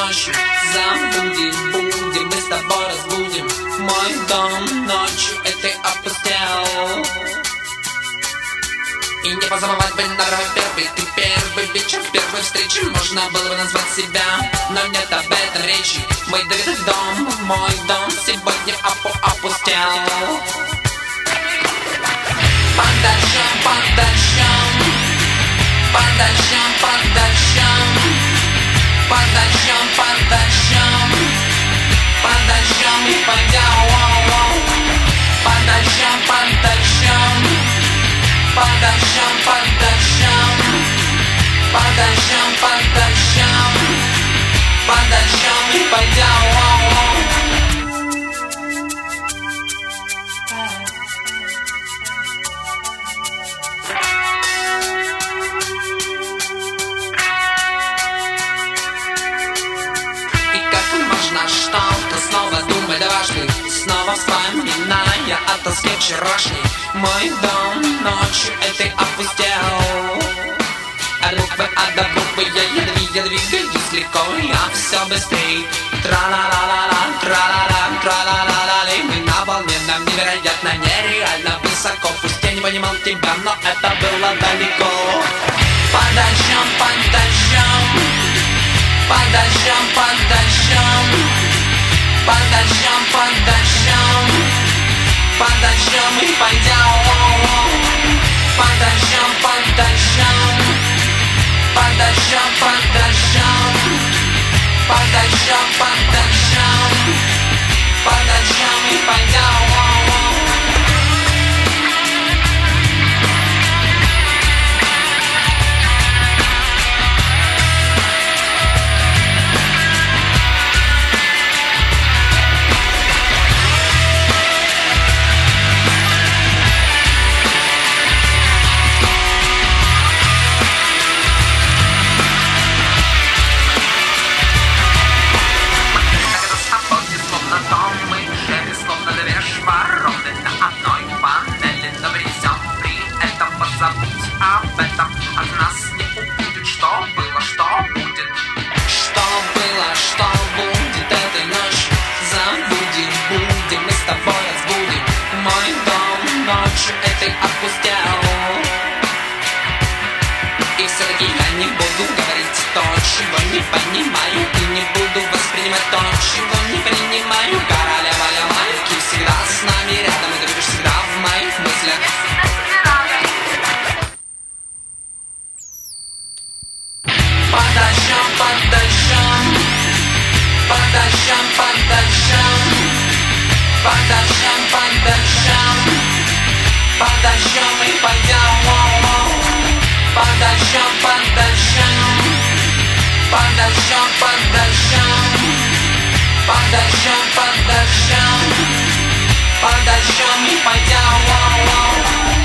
ночью забудем, будем, мы с тобой разбудим мой дом ночью этой опустел. И не позабывать бы, набрать первый, ты первый вечер, первой встречи. Можно было бы назвать себя, но нет об этом речи. Мой дом, мой дом сегодня опустел. Под дождем, под дождем, под дождем, под дождем, под дождем, под дождем, под дождем и пойдем. Под дождем, под дождем, под дождем, под дождем, под дождем, под дождем, под дождем и пойдем. И как можно что-то снова думать дважды, снова вспоминая о тоске вчерашней. Мой дом ночью этой опустел. От буквы А до буквы я двигаюсь легко, я все быстрей. Тра-ла-ла-ла-ла, тра-ла-ла, тра-ла-ла-ла-ли. Мы на волне, нам невероятно, нереально высоко. Пусть я не понимал тебя, но это было далеко. Под дождем, под дождем, под дождем, под дождем, под дождем, под дождем, под дождем и пойдем. Под дождем, под дождем, под дождем, под дождем, под дождем, под дождем, под дождем и пойдем. Об этом от нас не убудет. Что было, что будет. Что было, что будет этой ночью. Забудем, будем, мы с тобой разбудим мой дом ночью этой опустел. И все-таки я не буду говорить то, чего не понимаю. И не буду воспринимать то, чего не принимаю. Королева Ямайки всегда с нами рядом. И ты будешь всегда в моих мыслях. Под дождем, под дождем, под дождем, под дождем, под дождем, под дождем, под дождем и пойдем. Под дождем, под дождем, под дождем, под дождем, под дождем, под дождем, под дождем и пойдем.